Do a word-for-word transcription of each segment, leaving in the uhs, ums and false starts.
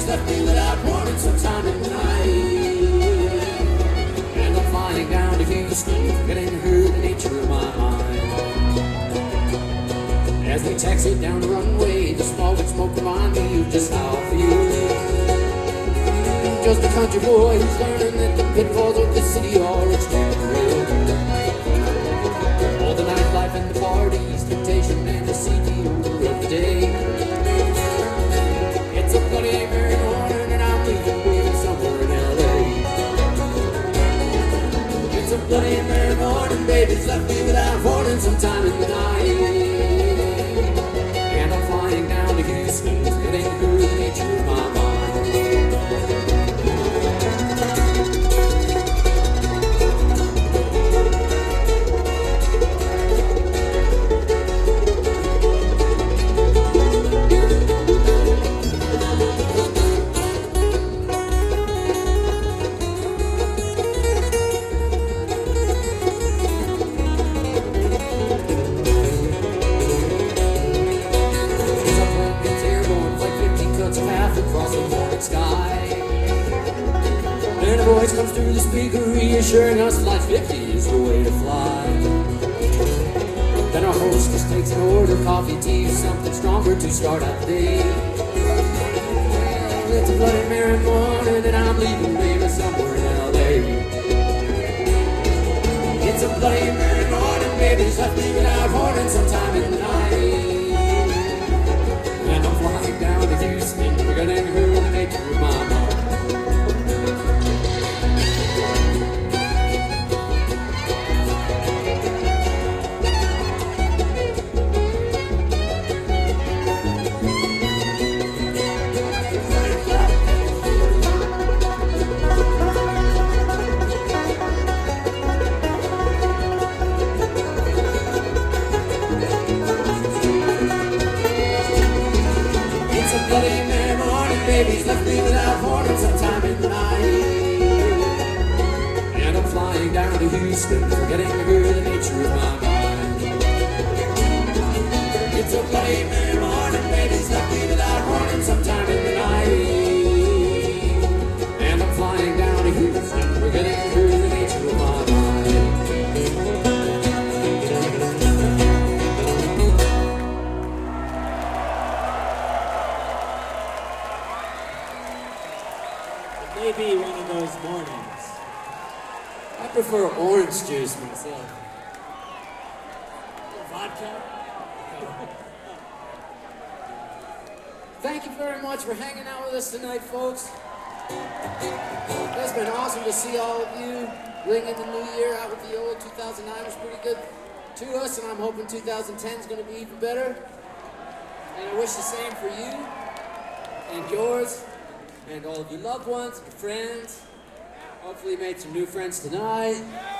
baby's left me without warning sometime at night. And I'm flying down to Houston, forgetting her the nature of my mind. As we taxi down the runway, the small and smoke remind me of just how I feel. Just a country boy who's learning that the pitfalls of the city are extremely real. All the nightlife and the parties, temptation and the seedy order of the day. It's a bloody Mary morning and I'm leaving baby somewhere in L A. It's a bloody Mary morning, baby's left me without warning sometime in the night. And I'm flying down to Houston, getting her the nature of my mind. Comes through the speaker reassuring us flight fifty is the way to fly. Then our hostess takes an order, coffee, tea, something stronger to start out the day. Well, it's a bloody Mary morning and I'm leaving baby somewhere in L A. It's a bloody Mary morning, baby's left me without warning sometime in the night. And I'm flying down to Houston, forgetting her the nature of my mind. Baby's left me without warning sometime in the night. And I'm flying down to Houston, forgetting to hear the nature of my mind. It's a bloody Mary morning, baby's left me without warning sometime in the night. And I'm flying down to Houston, forgetting to hear the nature of my mind. Maybe one of those mornings. I prefer orange juice myself. Vodka? Thank you very much for hanging out with us tonight, folks. It's been awesome to see all of you ringing the new year out with the old. two thousand nine was pretty good to us, and I'm hoping two thousand ten is going to be even better. And I wish the same for you and yours. And all of your loved ones, your friends. Hopefully you made some new friends tonight.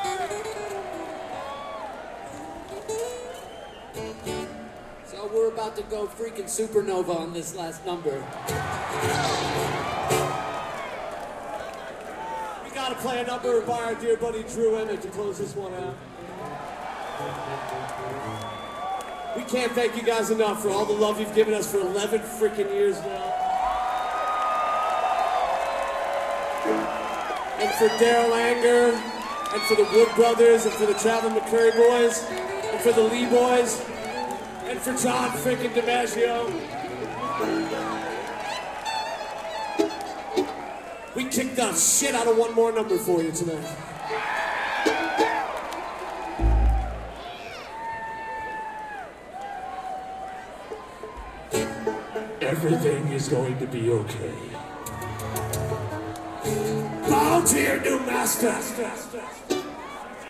So we're about to go freaking supernova on this last number. We gotta play a number by our dear buddy Drew Emmett to close this one out. We can't thank you guys enough for all the love you've given us for eleven freaking years now. And for Daryl Anger, and for the Wood Brothers, and for the Traveling McCurry Boys, and for the Lee Boys, and for John frickin' DiMaggio. We kicked the shit out of one more number for you tonight. Everything is going to be okay. Bow to your new master.